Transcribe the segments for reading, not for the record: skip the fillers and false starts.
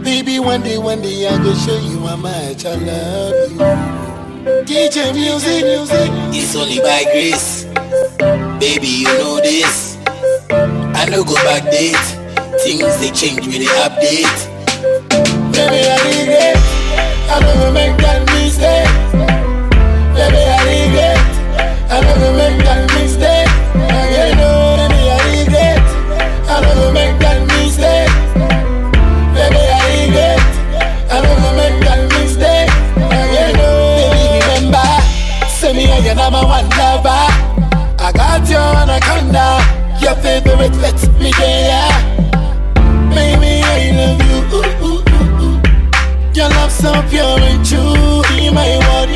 Baby, one day I go show you how much I love you. DJ music, it's only by grace. Baby, you know this. I no go back date. Things they change with the update. Baby, I regret I never make that mistake. Baby, I regret I never make that mistake. You know, baby, I regret I never make that mistake. Baby, I regret I never make that mistake. You know, baby, remember, say me and your number one lover. I got you on a anaconda, your favorite, let me there. Baby, I love you. Your love so pure and true. In my world,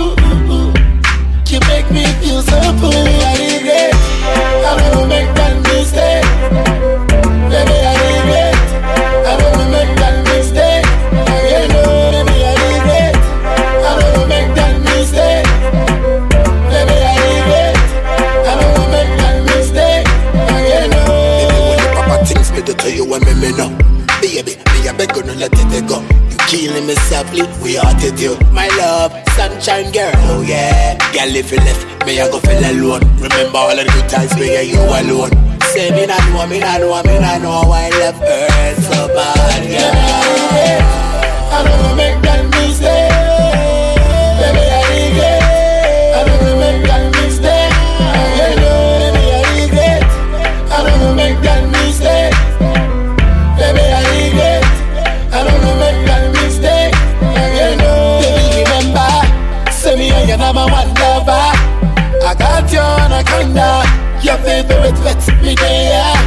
you make me feel so full. I regret I never make that mistake. Baby, I regret I never make that mistake. You know, baby, I regret I never make that mistake. Baby, I regret I never make that mistake. You know, baby, when the papa things me to tell you when me know. Baby, me a beg you no let it go. Killing me softly, we are to do. My love, sunshine girl, oh yeah. Girl, if you left, me I go feel alone. Remember all of the good times, me and you alone. Say me not know why love hurt so bad, yeah. I never make that mistake. Baby, I regret I never make that mistake. You know, baby, I regret I never make that mistake. Baby, I regret I never make that mistake. You know, baby, remember, say me and your number one lover. I got you on a anaconda, your favorite, let me there.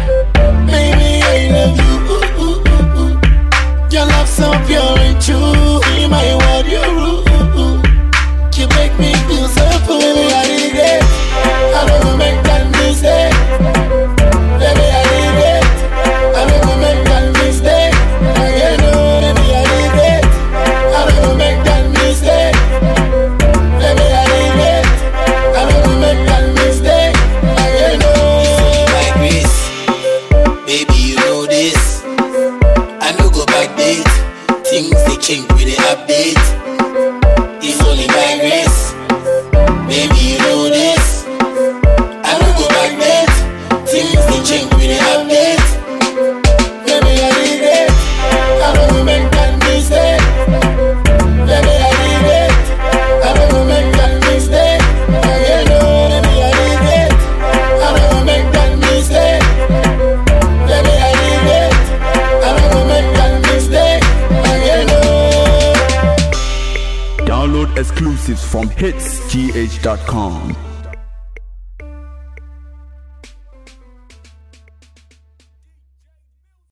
Baby, I love you. Your love so pure and true. In my world, you make me feel so full. Baby, I regret I never make that mistake. Baby, I regret I never make that mistake. You know, baby, I regret I never make that mistake. Baby, I regret I never make that mistake. You know, my grace. Baby, you know this. I no go back date. Things they change with the update. It's only my grace. Baby, you know this. I no go back date. Things they change with the update. baby, I regret I never make that mistake. Baby, I regret I never make that mistake. You know, baby, I regret I never make that mistake. Baby, I regret I never make that mistake. You know. Download exclusives from hitsgh.com.